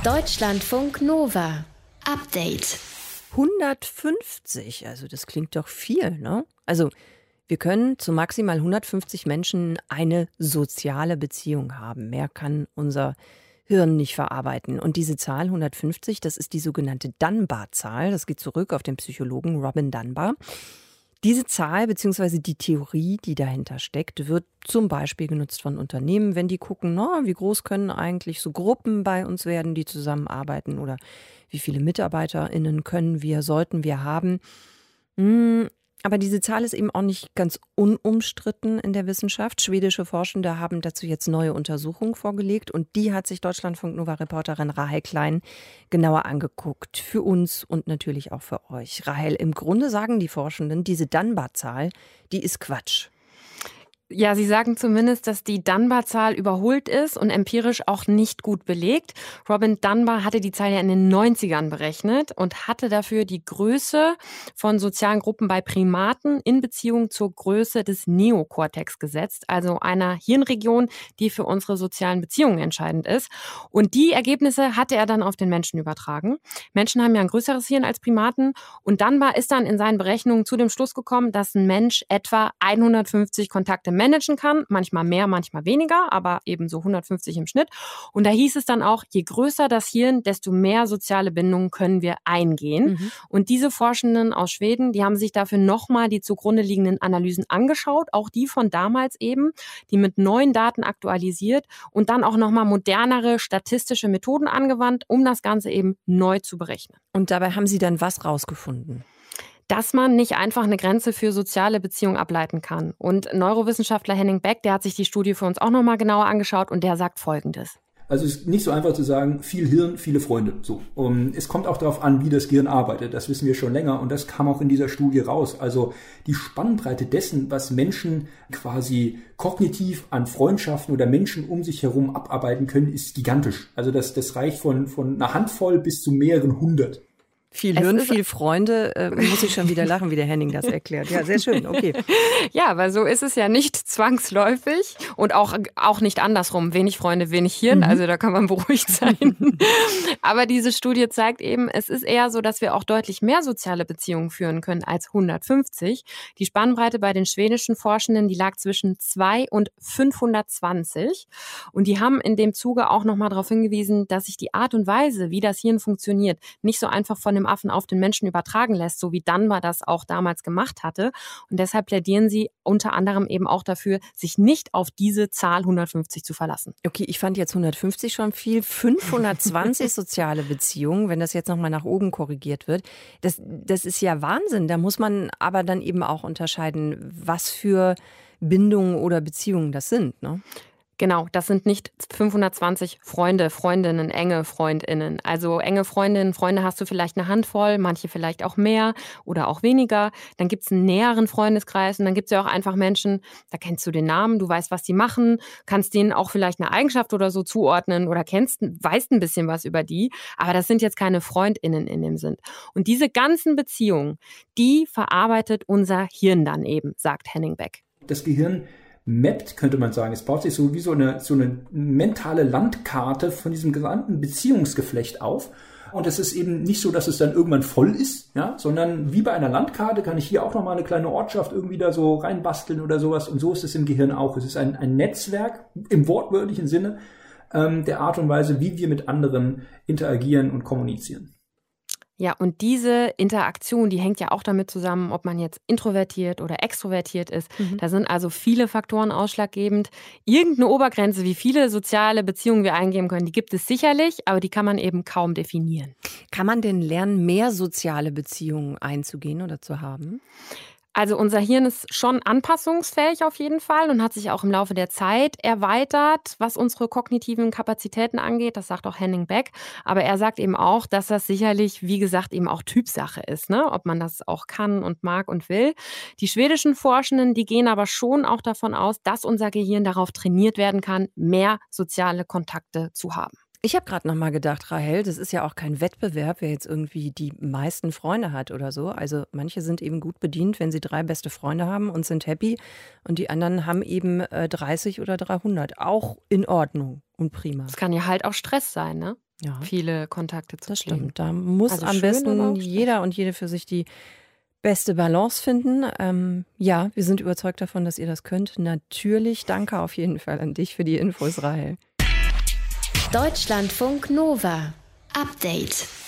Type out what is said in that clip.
Deutschlandfunk Nova. Update. 150, also das klingt doch viel, ne? Also wir können zu maximal 150 Menschen eine soziale Beziehung haben. Mehr kann unser Hirn nicht verarbeiten. Und diese Zahl 150, das ist die sogenannte Dunbar-Zahl. Das geht zurück auf den Psychologen Robin Dunbar. Diese Zahl bzw. die Theorie, die dahinter steckt, wird zum Beispiel genutzt von Unternehmen, wenn die gucken, wie groß können eigentlich so Gruppen bei uns werden, die zusammenarbeiten oder wie viele MitarbeiterInnen sollten wir haben. Aber diese Zahl ist eben auch nicht ganz unumstritten in der Wissenschaft. Schwedische Forschende haben dazu jetzt neue Untersuchungen vorgelegt und die hat sich Deutschlandfunk-Nova-Reporterin Rahel Klein genauer angeguckt. Für uns und natürlich auch für euch. Rahel, im Grunde sagen die Forschenden, diese Dunbar-Zahl, die ist Quatsch. Ja, sie sagen zumindest, dass die Dunbar-Zahl überholt ist und empirisch auch nicht gut belegt. Robin Dunbar hatte die Zahl ja in den 90ern berechnet und hatte dafür die Größe von sozialen Gruppen bei Primaten in Beziehung zur Größe des Neokortex gesetzt, also einer Hirnregion, die für unsere sozialen Beziehungen entscheidend ist. Und die Ergebnisse hatte er dann auf den Menschen übertragen. Menschen haben ja ein größeres Hirn als Primaten und Dunbar ist dann in seinen Berechnungen zu dem Schluss gekommen, dass ein Mensch etwa 150 Kontakte managen kann, manchmal mehr, manchmal weniger, aber eben so 150 im Schnitt. Und da hieß es dann auch, je größer das Hirn, desto mehr soziale Bindungen können wir eingehen. Und diese Forschenden aus Schweden, die haben sich dafür nochmal die zugrunde liegenden Analysen angeschaut, auch die von damals eben, die mit neuen Daten aktualisiert und dann auch nochmal modernere statistische Methoden angewandt, um das Ganze eben neu zu berechnen. Und dabei haben sie dann was rausgefunden? Dass man nicht einfach eine Grenze für soziale Beziehungen ableiten kann. Und Neurowissenschaftler Henning Beck, der hat sich die Studie für uns auch nochmal genauer angeschaut und der sagt Folgendes. Also es ist nicht so einfach zu sagen, viel Hirn, viele Freunde. So. Und es kommt auch darauf an, wie das Gehirn arbeitet. Das wissen wir schon länger und das kam auch in dieser Studie raus. Also die Spannbreite dessen, was Menschen quasi kognitiv an Freundschaften oder Menschen um sich herum abarbeiten können, ist gigantisch. Also das reicht von einer Handvoll bis zu mehreren hundert. Viel Hirn, viel Freunde, muss ich schon wieder lachen, wie der Henning das erklärt. Ja, sehr schön, okay. Ja, aber so ist es ja nicht zwangsläufig und auch nicht andersrum. Wenig Freunde, wenig Hirn, also da kann man beruhigt sein. Aber diese Studie zeigt eben, es ist eher so, dass wir auch deutlich mehr soziale Beziehungen führen können als 150. Die Spannbreite bei den schwedischen Forschenden, die lag zwischen 2 und 520. Und die haben in dem Zuge auch nochmal darauf hingewiesen, dass sich die Art und Weise, wie das Hirn funktioniert, nicht so einfach von dem Affen auf den Menschen übertragen lässt, so wie Dunbar das auch damals gemacht hatte. Und deshalb plädieren sie unter anderem eben auch dafür, sich nicht auf diese Zahl 150 zu verlassen. Okay, ich fand jetzt 150 schon viel. 520 soziale Beziehungen, wenn das jetzt nochmal nach oben korrigiert wird. Das ist ja Wahnsinn. Da muss man aber dann eben auch unterscheiden, was für Bindungen oder Beziehungen das sind, ne? Genau, das sind nicht 520 Freunde, Freundinnen, enge Freundinnen. Also enge Freundinnen, Freunde hast du vielleicht eine Handvoll, manche vielleicht auch mehr oder auch weniger. Dann gibt es einen näheren Freundeskreis und dann gibt es ja auch einfach Menschen, da kennst du den Namen, du weißt, was die machen, kannst denen auch vielleicht eine Eigenschaft oder so zuordnen oder weißt ein bisschen was über die. Aber das sind jetzt keine FreundInnen in dem Sinn. Und diese ganzen Beziehungen, die verarbeitet unser Hirn dann eben, sagt Henning Beck. Das Gehirn mappt, könnte man sagen. Es baut sich so wie so eine mentale Landkarte von diesem gesamten Beziehungsgeflecht auf. Und es ist eben nicht so, dass es dann irgendwann voll ist, ja, sondern wie bei einer Landkarte kann ich hier auch nochmal eine kleine Ortschaft irgendwie da so reinbasteln oder sowas. Und so ist es im Gehirn auch. Es ist ein Netzwerk im wortwörtlichen Sinne der Art und Weise, wie wir mit anderen interagieren und kommunizieren. Ja, und diese Interaktion, die hängt ja auch damit zusammen, ob man jetzt introvertiert oder extrovertiert ist. Da sind also viele Faktoren ausschlaggebend. Irgendeine Obergrenze, wie viele soziale Beziehungen wir eingehen können, die gibt es sicherlich, aber die kann man eben kaum definieren. Kann man denn lernen, mehr soziale Beziehungen einzugehen oder zu haben? Also unser Hirn ist schon anpassungsfähig auf jeden Fall und hat sich auch im Laufe der Zeit erweitert, was unsere kognitiven Kapazitäten angeht. Das sagt auch Henning Beck. Aber er sagt eben auch, dass das sicherlich, wie gesagt, eben auch Typsache ist, ne? Ob man das auch kann und mag und will. Die schwedischen Forschenden, die gehen aber schon auch davon aus, dass unser Gehirn darauf trainiert werden kann, mehr soziale Kontakte zu haben. Ich habe gerade noch mal gedacht, Rahel, das ist ja auch kein Wettbewerb, wer jetzt irgendwie die meisten Freunde hat oder so. Also manche sind eben gut bedient, wenn sie 3 beste Freunde haben und sind happy. Und die anderen haben eben 30 oder 300. Auch in Ordnung und prima. Es kann ja halt auch Stress sein, ne? viele Kontakte zu pflegen. Stimmt, da muss am besten jeder und jede für sich die beste Balance finden. Ja, wir sind überzeugt davon, dass ihr das könnt. Natürlich, danke auf jeden Fall an dich für die Infos, Rahel. Deutschlandfunk Nova. Update.